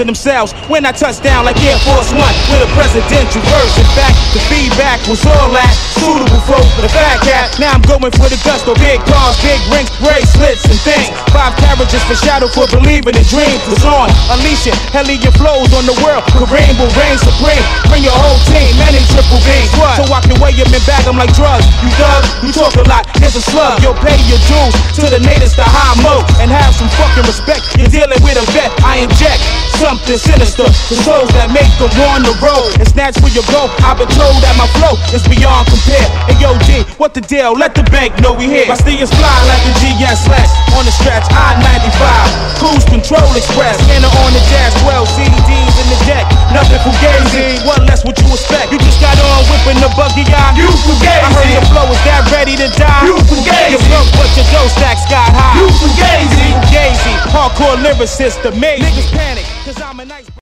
to themselves when I touch down like Air Force One with a presidential verse. In fact, the feedback was all that suitable for the fat cat. Now I'm going for the gusto, big cars, big rings, bracelets and things. 5 carriages for shadow for believing in dreams. Was on, unleash it, hellion flows on the world. Kareem will reign supreme. Bring your whole team, many triple B's. So I can weigh 'em and bag 'em like drugs. You dug, you talk a lot, here's a slug. You'll pay your dues to the natives, the high mo, and have some fucking respect. You're dealing with a vet, I inject something sinister to souls that make them on the road and snatch where you go. I've been told that my flow is beyond compare. Hey yo G, what the deal? Let the bank know we here. My steers fly like a GS Lex on the stretch I-95, cruise control express, scanner on the jazz, 12 CDs in the deck, nothing fugazi. What less would you expect? You just got on whipping the buggy eye. You fugazi. I heard your flow is that ready to die. You fugazi. You broke but your dough stack sky high. You fugazi. Fugazi, hardcore lyricist, amazing. Niggas panic, cause I'm a nice